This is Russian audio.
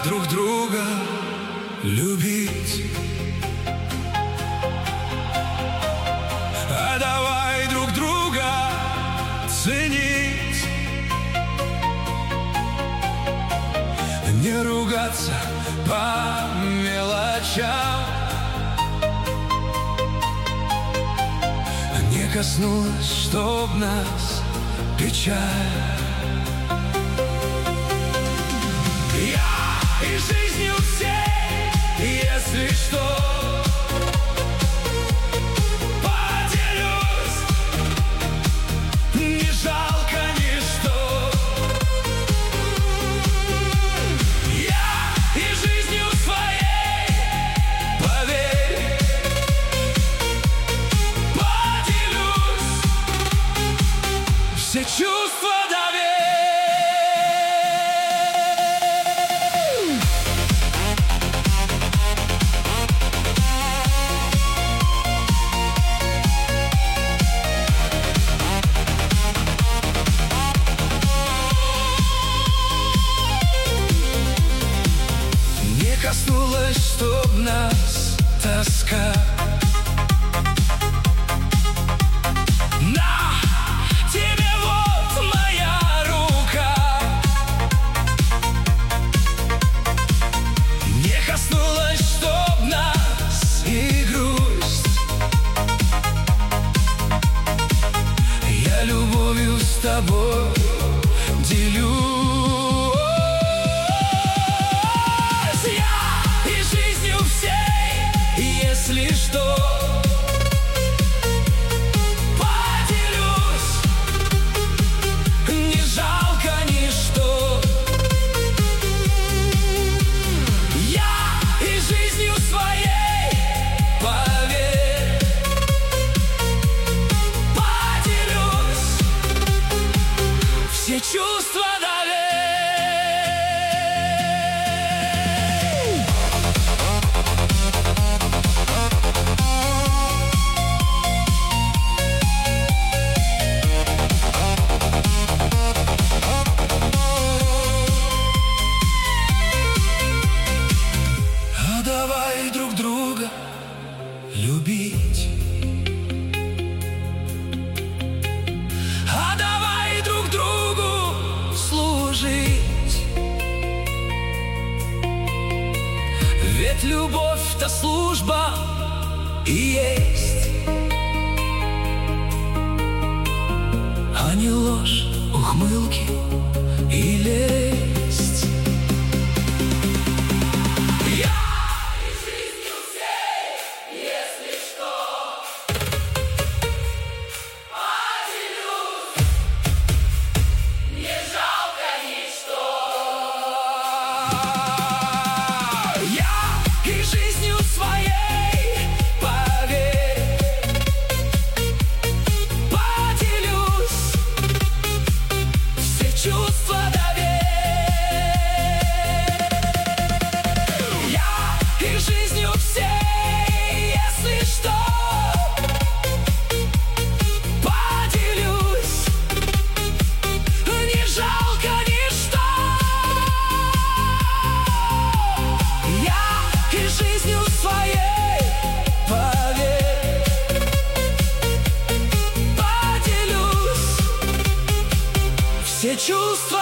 друг друга любить. А давай друг друга ценить. Не ругаться по мелочам. Не коснулась, чтоб нас печаль. Я и жизнью всей, если что, поделюсь, не жалко ничто. Я и жизнью своей, поверь, поделюсь, все чувства доверь. Коснулась, чтоб нас тоска. На тебе вот моя рука. Не коснулась, чтоб нас и грусть. Я любовью с тобой делюсь. Если что, поделюсь, не жалко ничто. Я и жизнью своей, поверь, поделюсь, все чувства доверь. Давай друг друга любить. А давай друг другу служить. Ведь любовь-то служба и есть, а не ложь, ухмылки и лесть. Все чувства